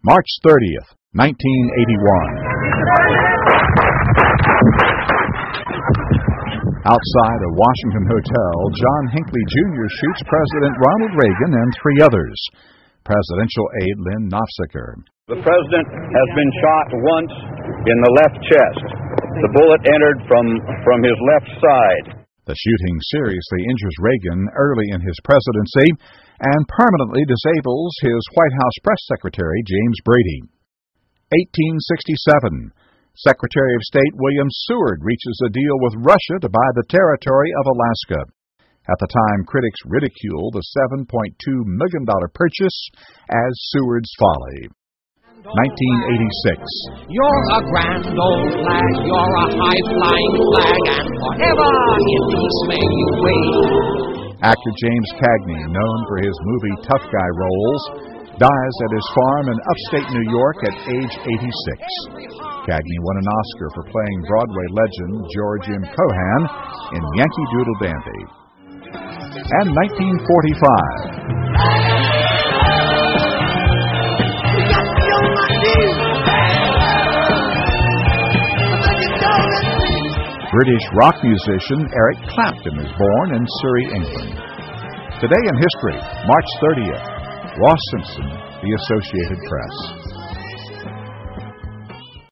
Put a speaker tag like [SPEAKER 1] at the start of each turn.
[SPEAKER 1] March 30th, 1981. Outside a Washington hotel, John Hinckley Jr. shoots President Ronald Reagan and three others. Presidential aide Lynn Nofziger.
[SPEAKER 2] The president has been shot once in the left chest. The bullet entered from his left side.
[SPEAKER 1] The shooting seriously injures Reagan early in his presidency and permanently disables his White House press secretary, James Brady. 1867. Secretary of State William Seward reaches a deal with Russia to buy the territory of Alaska. At the time, critics ridiculed the $7.2 million purchase as Seward's folly. 1986.
[SPEAKER 3] You're a grand old flag, you're a high-flying flag, and forever in peace may you wait.
[SPEAKER 1] Actor James Cagney, known for his movie tough guy roles, dies at his farm in upstate New York at age 86. Cagney won an Oscar for playing Broadway legend George M. Cohan in Yankee Doodle Dandy. And 1945. British rock musician Eric Clapton is born in Surrey, England. Today in history, March 30th, Ross Simpson, The Associated Press.